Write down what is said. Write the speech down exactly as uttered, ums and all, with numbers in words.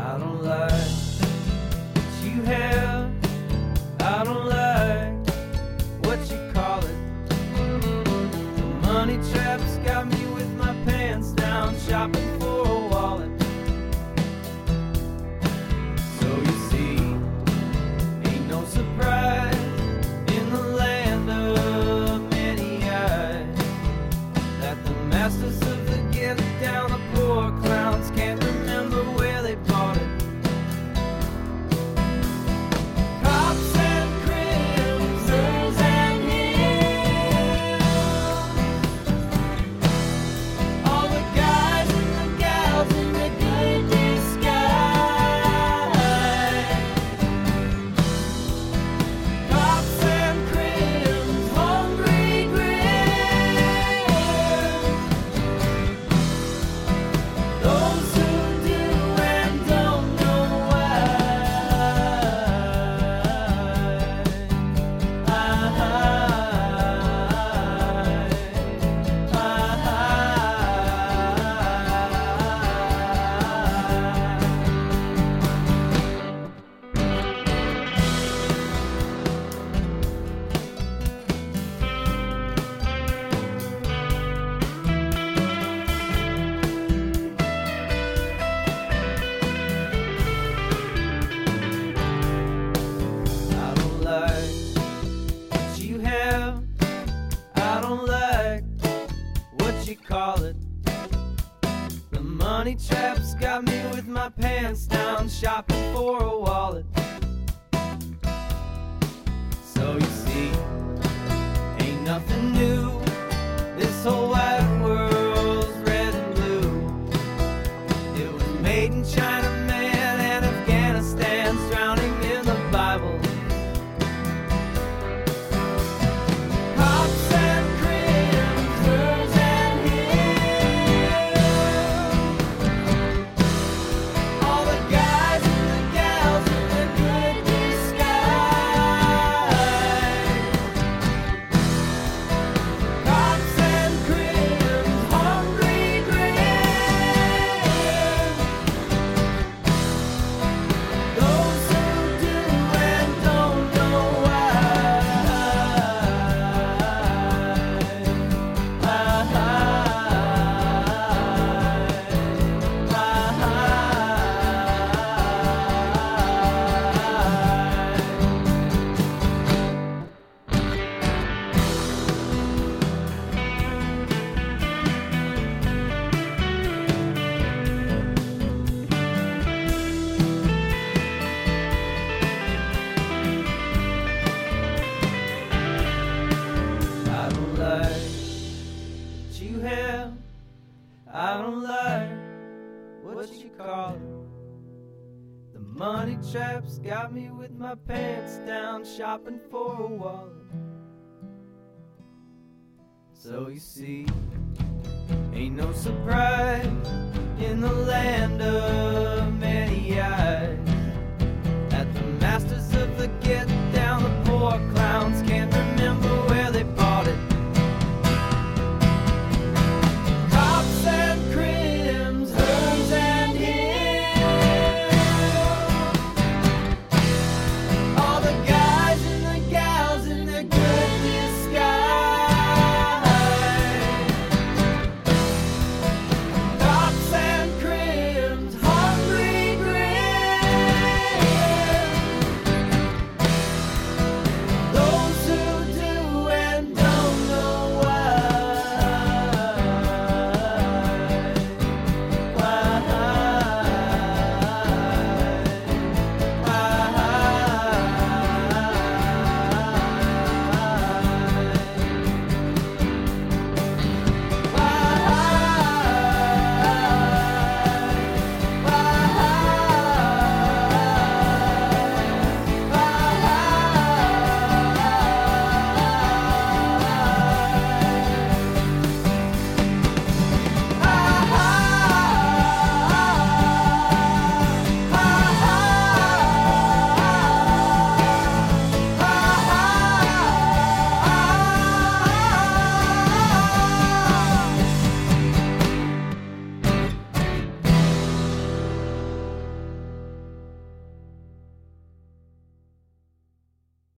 I don't like what you have. I don't like what you call it. The money trap's got me with my pants down, shopping for a wallet. So you see, ain't no surprise in the land of many eyes that the masters of the get down, the poor clowns can't remember where they bought it. Cops and crimsons and hills, all the guys and the gals in the good disguise. Cops and crims, hungry grills, those who do and don't know why. I, I don't like what you have. I don't like what you call it. The money trap's got me with my pants down, shopping for a wallet. So you see, ain't nothing new. This whole wide world's red and blue. It was made in China, man, and Afghanistan's drowning in the Bible. Cops and crimsons and hills, all the guys and the gals in the good disguise. Cops and crims, hungry grills, those who do and don't know why. I don't like what you have. I don't like what you call it. The money trap's got me with my pants down, shopping for a wallet. So you see, ain't no surprise in the land of